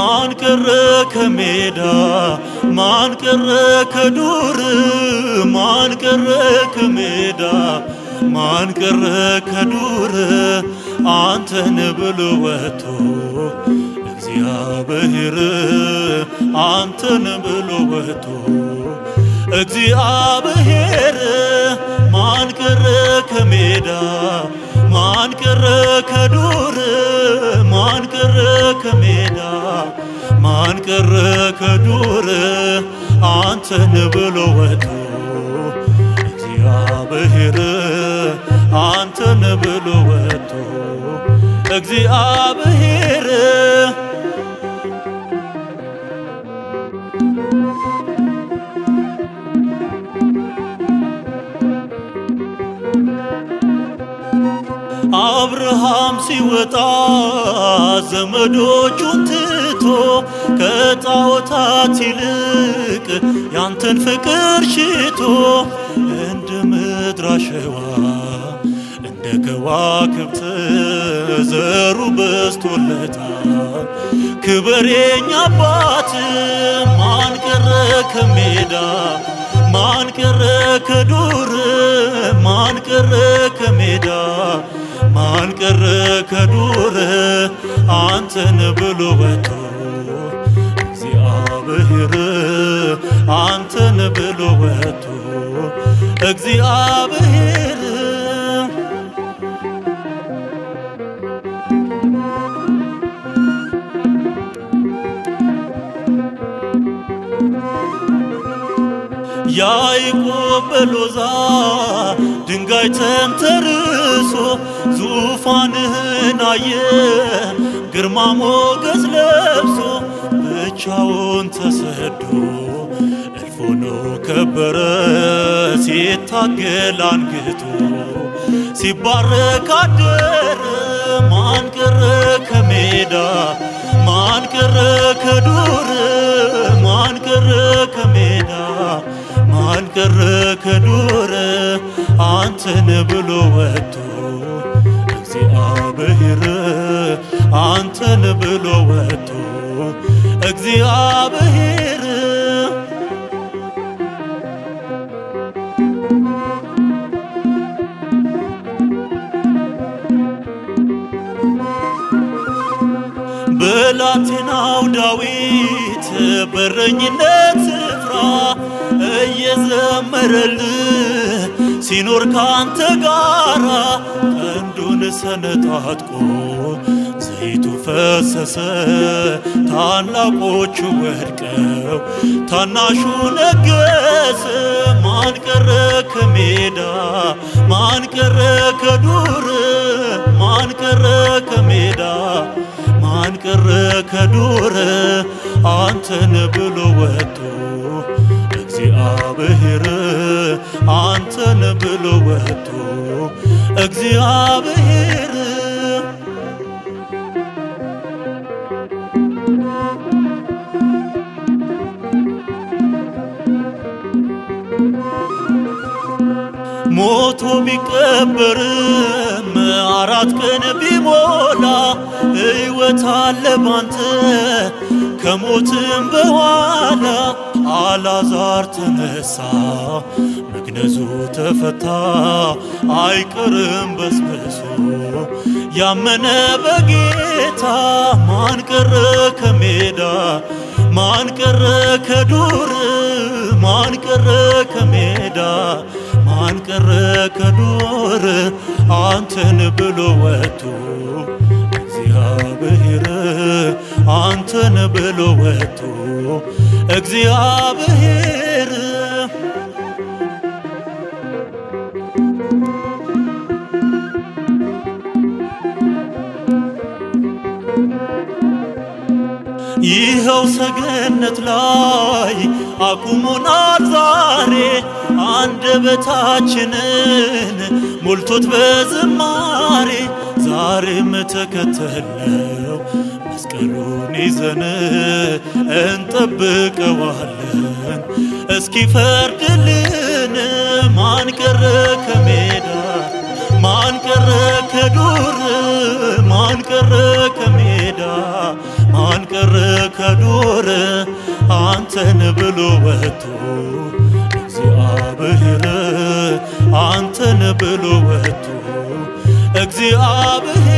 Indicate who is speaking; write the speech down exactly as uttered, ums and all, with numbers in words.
Speaker 1: ማን ቀረ ከሜዳ ማን ቀረ ከዱር ማን ቀረ ከሜዳ ማን ቀረ ከዱር አንተን ብሎ ወጥቶ እግዚአብሔር አንተን ብሎ ወጥቶ እግዚአብሔር ማን ቀረ ከሜዳ ማን ቀረ ከዱር ማን ቀረ ከሜዳ ማን ቀረ ከዱር አንተን ብሎ ወጥቶ እግዚአብሔር አንተን ብሎ ወጥቶ እግዚአብሔር አብርሃም ሲወጣ ዘመዶቹን ትቶ ከጣዖታት ይልቅ ያንተን ፍቅር ሽቶ እንደ ምድር አሸዋ እንደ ከዋክብት ዘሩ በዝቶለታል ክብር የኛ አባት ማን ቀረ ከሜዳ ማን ቀረ ከዱር ማን ቀረ ከሜዳ ማን ቀረ ከዱር አንተን ብሎ ወጥቶ እግዚአብሔር አንተን ብሎ ወጥቶ እግዚአብሔር ያዕቆብ በሎዛ ድንጋይ ተንተርሶ ዙፋንህን አየ ግርማ ሞገስ ለብሶ ብቻውን ተሰዶ እልፍ ሆኖ ከበረ ሲታገል አንግቶ ሲባረክ አደረ ማን ቀረ ከሜዳ ማን ቀረ ከዱር ማን ቀረ ከሜዳ ማን ቀረ ከዱር አንተን ብሎ ወጥቶ እግዚአብሔር አንተን ብሎ ወጥቶ እግዚአብሔር ብላቴናው ዳዊት በረኝነት ስፍራ እየዘመረልህ ሲኖር ካንተ ጋራ ቀንዱን ሰነጣጥቆ ዘይቱ ፈሰሰ ታላቆቹ ወድቀው ታናሹ ነገሰ ማን ቀረ ከሜዳ ማን ቀረ ከዱር ማን ቀረ ከሜዳ ማን ቀረ ከዱር አንተን ብሎ ወጥቶ እግዚአብሔር አንተን ብሎ ወጥቶ እግዚአብሔር ሞቶ ቢቀበርም አራት ቀን ቢሞላ ሕይወት አለ ባንተ ከሞትም በኋላ አልዓዛር ተነሳ መግነዙ ተፈታ አይቀርም በስብሶ ያመነ በጌታ ማን ቀረ ከሜዳ ማን ቀረ ከዱር ማን ቀረ ከሜዳ ማን ቀረ ከዱር አንተን ብሎ ወጥቶ እግዚአብሔር አንተን ብሎ ወጥቶ እግዚአብሔር ይኸው ሰገነት ላይ አቁሞናል ዛሬ አንደበታችንን ሞልቶት በዝማሬ ዛሬም ተከተልነው መስቀሉን ይዘን እንጠብቀዋለን እስኪፈርድልን ማን ቀረ ከሜዳ ማን ቀረ ከዱር ማን ቀረ ከሜዳ ማን ቀረ አንተን ብሎ ወጥቶ እግዚአብሔር አንተን ብሎ ወጥቶ እግዚአብሔር